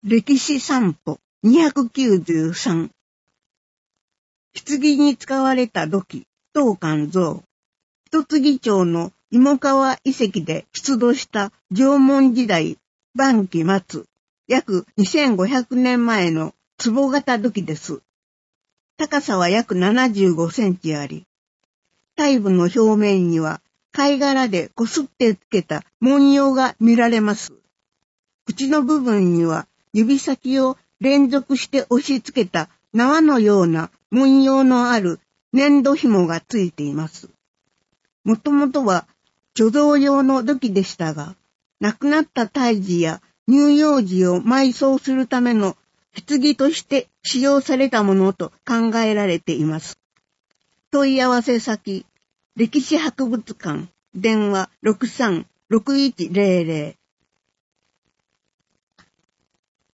歴史散歩293。棺に使われた土器、当館像。一木町の芋川遺跡で出土した縄文時代晩期末、約2500年前の壺型土器です。高さは約75センチあり、体部の表面には貝殻でこすってつけた文様が見られます。口の部分には指先を連続して押し付けた縄のような文様のある粘土紐がついています。もともとは貯蔵用の土器でしたが、亡くなった胎児や乳幼児を埋葬するための棺として使用されたものと考えられています。問い合わせ先、歴史博物館、電話 63-6100